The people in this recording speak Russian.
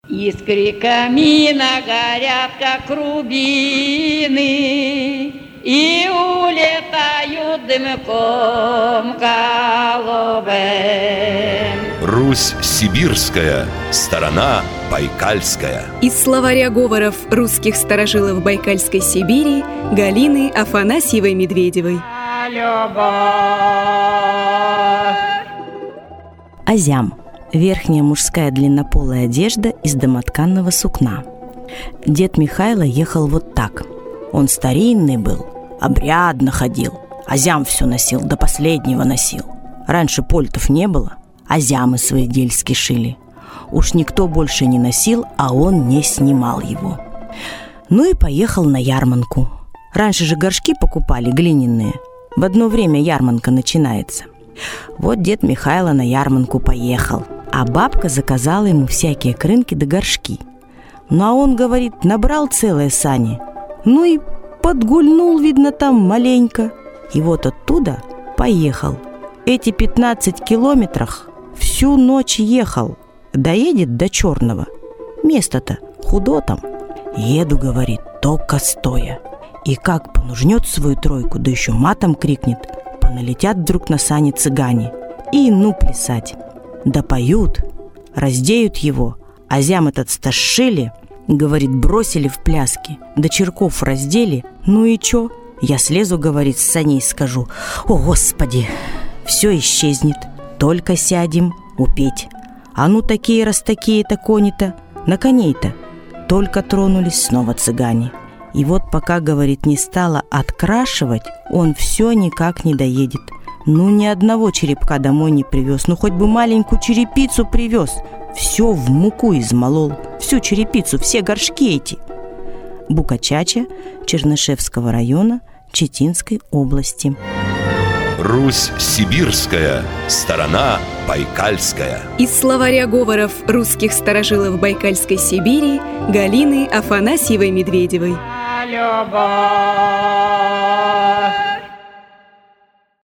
Искры камина горят, как рубины, и улетают дымком голубым. Русь сибирская, сторона байкальская. Из словаря говоров русских старожилов Байкальской Сибири Галины Афанасьевой-Медведевой. Азям – верхняя мужская длиннополая одежда из домотканного сукна. Дед Михайло ехал вот так. Он старинный был, обрядно ходил, азям все носил, до последнего носил. Раньше польтов не было, азямы свои дельски шили. Уж никто больше не носил, а он не снимал его. Ну и поехал на ярмарку. Раньше же горшки покупали глиняные. В одно время ярмарка начинается. Вот дед Михайло на ярмарку поехал, а бабка заказала ему всякие крынки да горшки. Ну а он, говорит, набрал целые сани. Ну и подгульнул, видно, там маленько. И вот оттуда поехал. Эти 15 километрах всю ночь ехал. Доедет до Черного. Место-то худо там. Еду, говорит, только стоя. И как понужнет свою тройку, да еще матом крикнет, поналетят вдруг на сани цыгане. И ну плясать. Да поют, раздеют его. Азям этот стошили, говорит, бросили в пляски. До черков раздели. Ну и чё? Я слезу, говорит, с саней, скажу: о, Господи, все исчезнет. Только сядем упеть. А ну такие раз такие-то кони-то, на коней-то. Только тронулись снова цыгане. И вот пока, говорит, не стало открашивать, он все никак не доедет. Ну ни одного черепка домой не привез, ну хоть бы маленькую черепицу привез. Все в муку измолол, всю черепицу, все горшки эти. Букачача Чернышевского района Читинской области. Русь сибирская, сторона байкальская. Из словаря говоров русских старожилов Байкальской Сибири Галины Афанасьевой-Медведевой. Любовь.